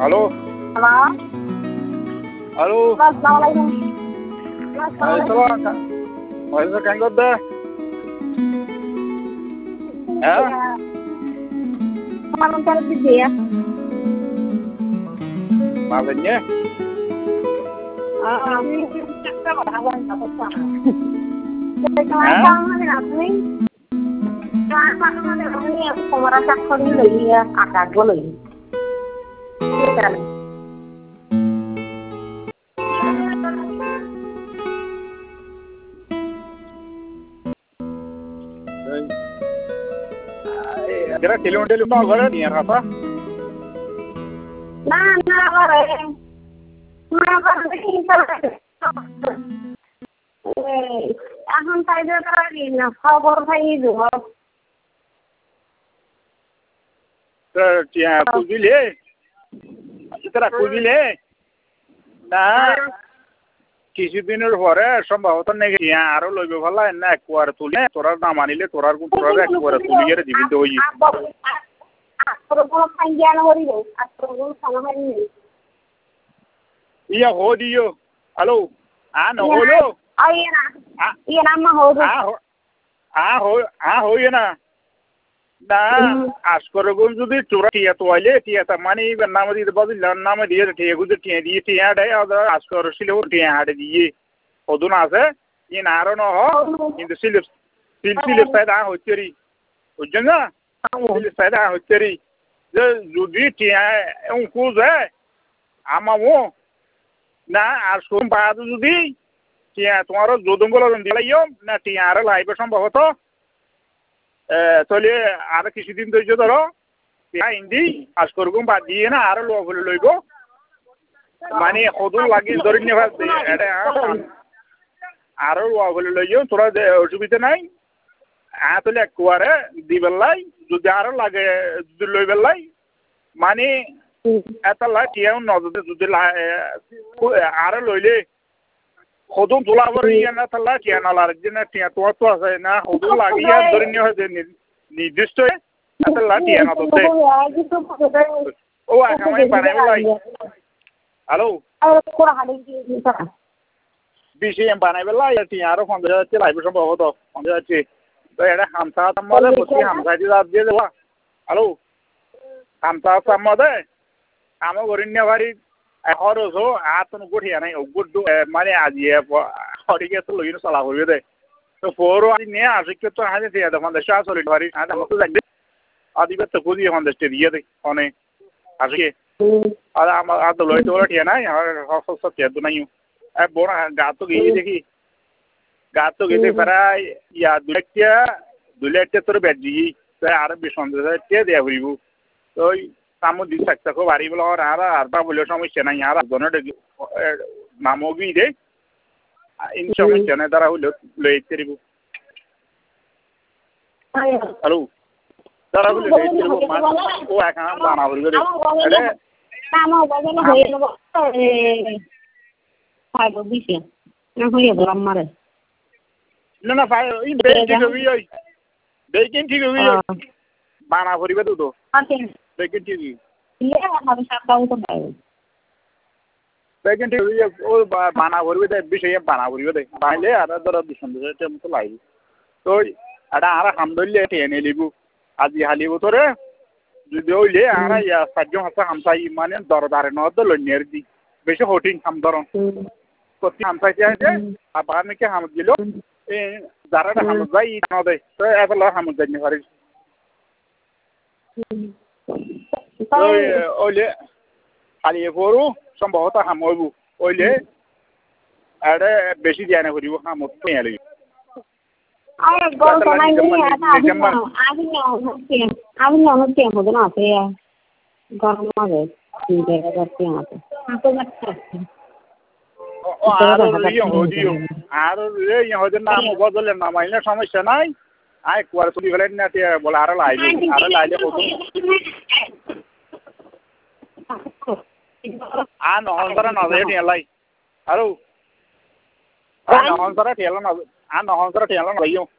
Halo. Halo. Halo. Assalamualaikum. Waalaikumsalam. Waalaikumsalam kang godda. Malam televisi ya. Malamnya. Ini kita orang apa sah. Jadi kalau ini apa nih? Kalau ini aku merasa kali lagi ya, agak gue lagi. Kita Kira kilometer mau gara ni apa? Nah, orang. Kenapa kita এখন তাইলে তারা না খবর পাই দিব কুজিলে তারা কুজিলে না কিছুদিনের পরে সম্ভবত নাকি আরো লইবে ভালো না একবার তুলে তোরা না মানিলে তোরার তোরা একবার তুলিয়ে জীবিত হই iya hodiyo halo ano holo iya nama hodo hoye na na askorogun যদি চোরা টিয়া তোয়ালে টিয়া তা মানে নাম দিয়ে বদিল নাম দিয়ে টিয়া গুজে টিয়া দিয়ে টিয়া দেয় আর আসকর ছিল টিয়া হাড়ে দিয়ে ওদুন আছে ইন আরো ন কিন্তু সিলিপ সাইড হচ্ছেরি বুঝছেন না সিলিপ সাইড হচ্ছেরি যে যদি টিয়া কুজে আমামো না আর সোম বাদু যদি টিয়া তোমার যদুঙ্গল দিলাইও না টিয়া আর লাইবে সম্ভবত তাহলে আর কিছুদিন ধৈর্য ধরো টিয়া ইন্দি আজ করগুম বাদ দিয়ে না আরো লোক বলে লইব মানে কদুর লাগি ধরে নেওয়া এটা আরো লোক বলে লইও তোরা অসুবিধা নাই তাহলে একবারে দিবেলাই যদি আরো লাগে যদি লইবেলাই মানে এটা লাই টিয়া নজরে যদি আরো লইলে সদুম তোলা পরে ইয়ে না তাহলে টিয়া না লাগে না টিয়া তোমার তো আছে না সদুম লাগিয়ে ধরে নিয়ে হয়েছে নির্দিষ্ট তাহলে টিয়া না ধরতে ও আমি বানাইব লাই হ্যালো বেশি বানাইব লাই টিয়া আরো 50,000 লাইব সম্ভবত 50,000 তো এটা হামসা তাম্মালে বসি হামসা দিয়ে দেওয়া হ্যালো হামসা তাম্মাদে আমার গরিন্য বাড়ি খরচ হো আতন গঠিয়া নাই গুড্ডু মানে আজিয়ে হরিকে তো লইনো চলা হইবে দে তো ফোরো আজি নে আজকে তো হাজে দিয়া দে ফন্দেশ আসলে বাড়ি আদা মতো যাইবে আদিবে তো কুজি ফন্দেশ দিয়ে দে অনে আজকে আর আমার আদ লই তো ঠিয়া নাই আর সব তিয়া তো নাই এ বড় গাতো গিয়ে দেখি গাতো গিয়ে প্রায় ইয়া দুলেটে তোর বেজি আর বিসন্দেশ তে দেয়া হইব তো কামো দিন থাকতে বাড়ি বলে আর বা বলে সমস্যা নাই আর একজনের নামও গিয়ে দে ইন সমস্যা নাই তারা হইলে লই তরিব হ্যালো তারা হইলে লই তরিব ও এখন বানা হইল রে আরে নামও বাজানো হয়ে যাব ফাইভ বিসি না হইয়া বলাম মারে না ফাই ই বেকিং হই বেকিং ঠিক হই বানা করিবে তো আচ্ছা বেকিং ঠিক iya harus tahu tuh baik. Bagian dia oh mana করবে দে বিষয়ে বানা করবে দে বাইলে আর ধর বিসন্দেশ মত লাই তো এটা আর হামদুলিল্লাহ টেনে লিবু আজি হালিবু তোরে যদি হইলে আর ইয়া সাজ্জম হাসা হামসাই মানে দরদারে ন তো লনিয়ার দি বেশি হোটিং হাম ধরন কতি হামসাই আছে আবার নাকি হাম দিল এ যারা হাম যাই ন দে তো এফলা হাম জানি পারি ওইলে খালি গরু সম্ভবত হামইব ওইলে আরে বেশি দিয়া না করিব হামত পেয়ে লাগি আরে গরু তো নাই নি আমি হচ্ছে হবে না আছে গরম লাগে চিন্তা করতে আছে তো লাগছে আর এই হদের নাম বদলে নামাইলে সমস্যা নাই আই কুয়ার তুলি ফেলেন না বলে আর লাইলে কত নহ'ল তারা নজরে ঠেলাই আৰু নহ'ল তারা ঠেলা নজরে ঠেলা নলাইও